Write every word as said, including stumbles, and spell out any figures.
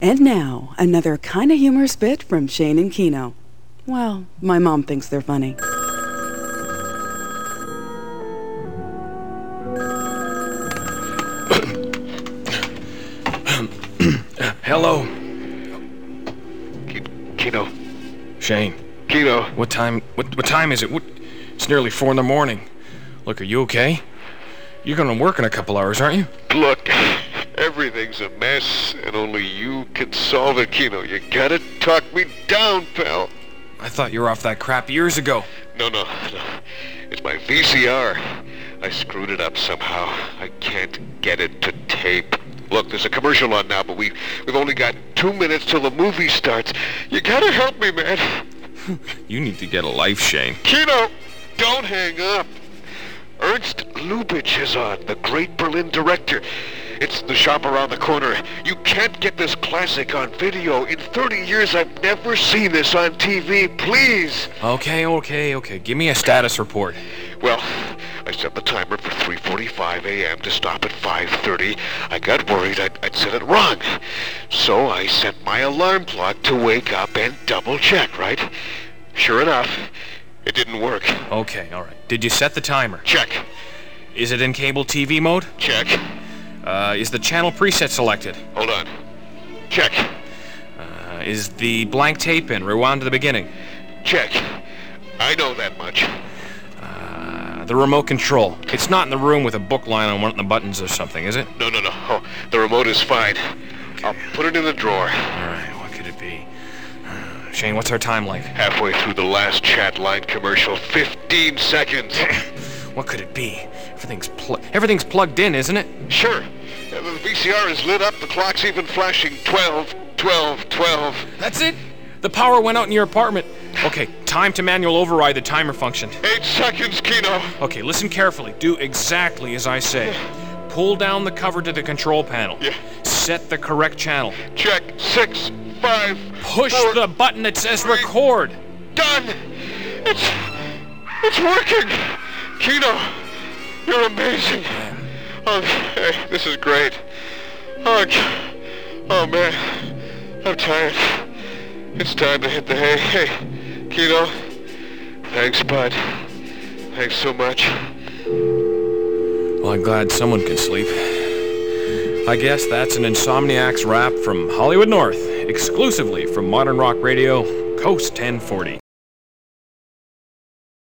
And now, another kind of humorous bit from Shane and Keno. Well, my mom thinks they're funny. Hello. Keno. Shane. Keno. What time, what, what time is it? What, it's nearly four in the morning. Look, are you okay? You're gonna work in a couple hours, aren't you? Look, everything's a mess, and only you can solve it, Keno. You gotta talk me down, pal. I thought you were off that crap years ago. No, no, no. It's my V C R. I screwed it up somehow. I can't get it to tape. Look, there's a commercial on now, but we, we've only got two minutes till the movie starts. You gotta help me, man. You need to get a life, Shane. Keno, don't hang up. Ernst Lubitsch is on, the great Berlin director. It's the shop around the corner. You can't get this classic on video. In thirty years, I've never seen this on T V. Please. Okay, okay, okay. Give me a status report. Well, I set the timer for three forty-five a.m. to stop at five thirty. I got worried I'd, I'd set it wrong. So I set my alarm clock to wake up and double check, right? Sure enough, it didn't work. Okay, all right. Did you set the timer? Check. Is it in cable T V mode? Check. Uh, is the channel preset selected? Hold on. Check. Uh, is the blank tape in, rewound to the beginning? Check. I know that much. Uh, the remote control. It's not in the room with a book line on one of the buttons or something, is it? No, no, no. Oh, the remote is fine. Okay. I'll put it in the drawer. All right, what could it be? Uh, Shane, what's our time like? Halfway through the last chat line commercial. Fifteen seconds. What could it be? Everything's pl- everything's plugged in, isn't it? Sure. Uh, the V C R is lit up. The clock's even flashing. Twelve, twelve, twelve. That's it? The power went out in your apartment. Okay, time to manual override the timer function. Eight seconds, Keno. Okay, listen carefully. Do exactly as I say. Pull down the cover to the control panel. Yeah. Set the correct channel. Check. Six, five, Push four, the button that says three. record. Done. It's, it's working. Keno, you're amazing. Oh, hey, this is great. Oh, oh man, I'm tired. It's time to hit the hay. Hey, Keno, thanks, bud. Thanks so much. Well, I'm glad someone can sleep. I guess that's an Insomniac's wrap from Hollywood North, exclusively from Modern Rock Radio, Coast ten forty.